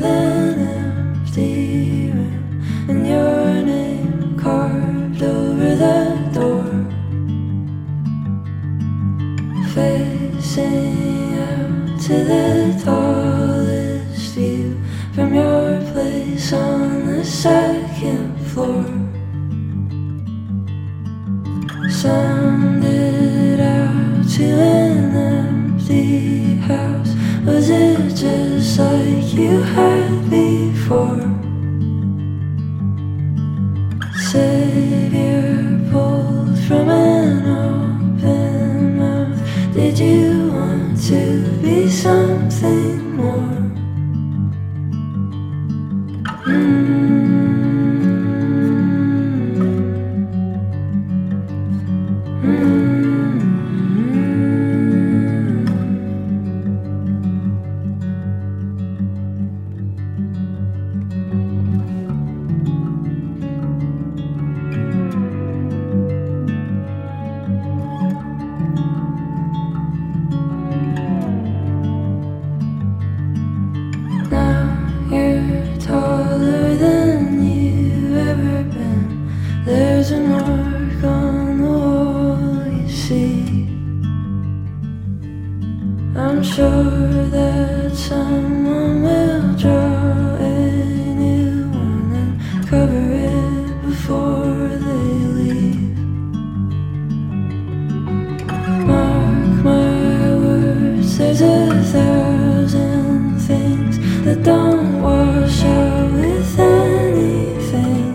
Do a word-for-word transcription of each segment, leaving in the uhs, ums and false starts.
an empty room, and your name carved over the door. Facing out to the tallest view from your place on the second floor. Sounded out to an empty house. Was it just like you had before? Savior pulled from an open mouth. Did you want to be something more? Mm. Taller than you've ever been. There's a mark on the wall, you see. I'm sure that someone will draw a new one and cover it before they leave. Mark my words, there's a thousand things that don't wash out with anything.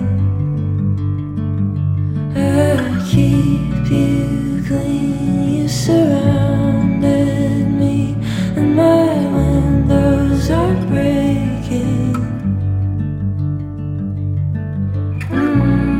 I keep you clean, you surrounded me, and my windows are breaking. Mm.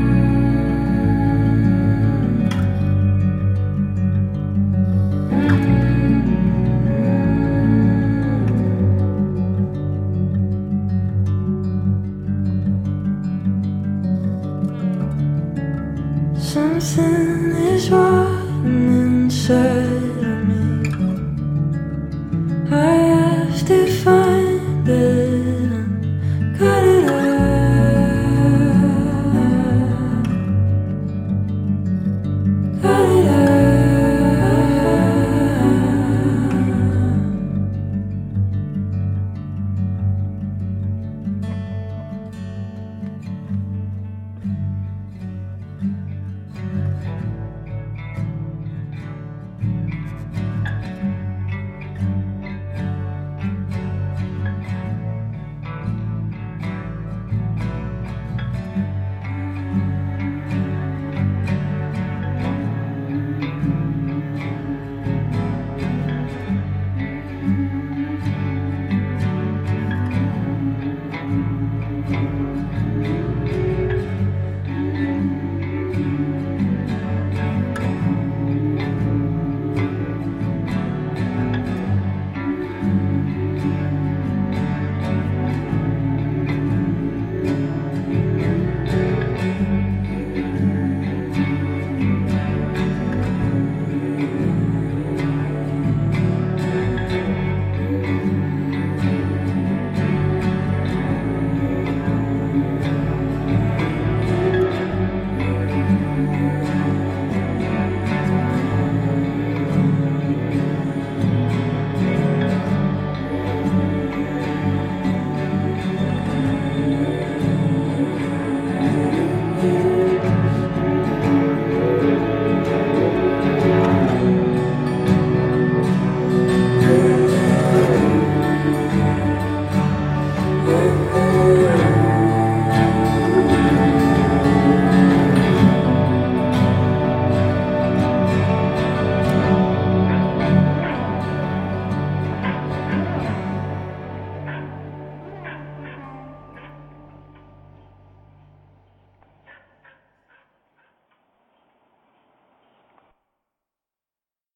Something is rotten inside.